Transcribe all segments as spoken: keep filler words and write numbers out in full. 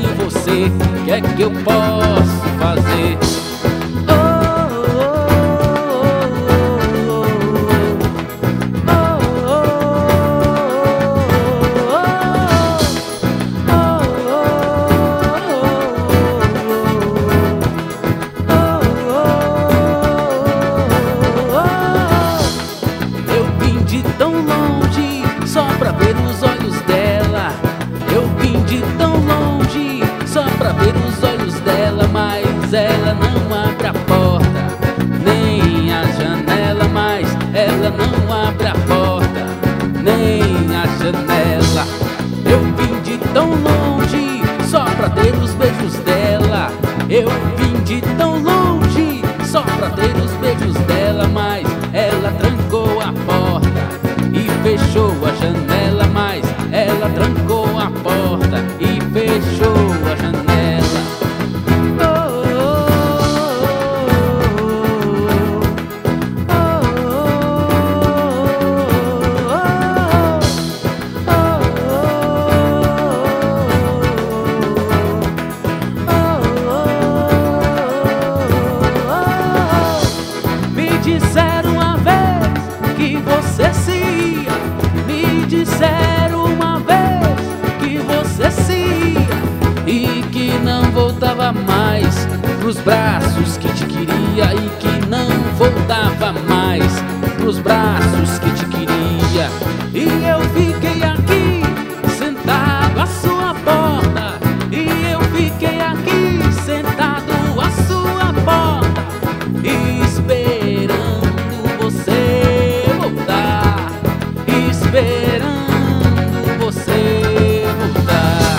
tenho você, que é que eu posso fazer? Tão longe só pra ver os olhos dela. Eu vim de tão longe só pra ver os olhos dela, mas ela não abre a porta, nem a janela, mas ela não abre a porta, nem a janela. Eu vim de tão longe só pra ter os beijos dela. Eu vim de tão longe só pra ter os beijos dela, mas ela trancou a porta e fechou a janela, mas ela trancou a porta e fechou a janela. Oh, me disseram uma vez que você se ia, me disseram uma vez que você se ia e que não voltava mais pros braços que te queria, e que não voltava mais pros braços que te queria. E eu fiquei aqui sentado à sua porta, e eu fiquei aqui sentado à sua porta, esperando você voltar, esperando você voltar.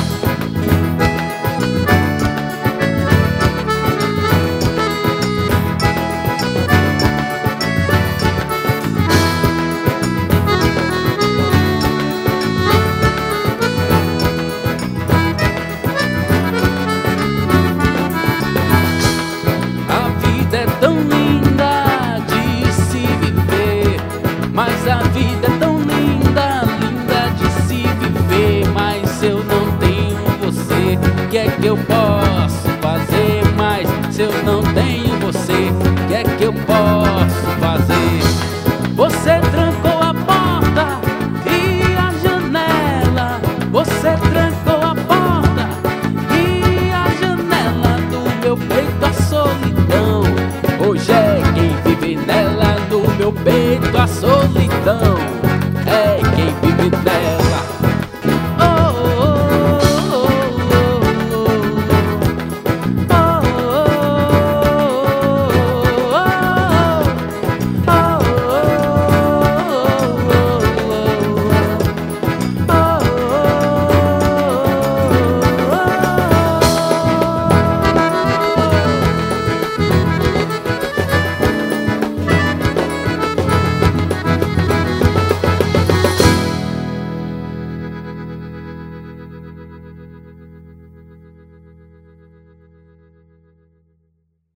A vida é tão linda de se viver, mas a vida é tão linda, linda de se viver. Mas se eu não tenho você, que é que eu posso fazer? Mas se eu não tenho você, que é que eu posso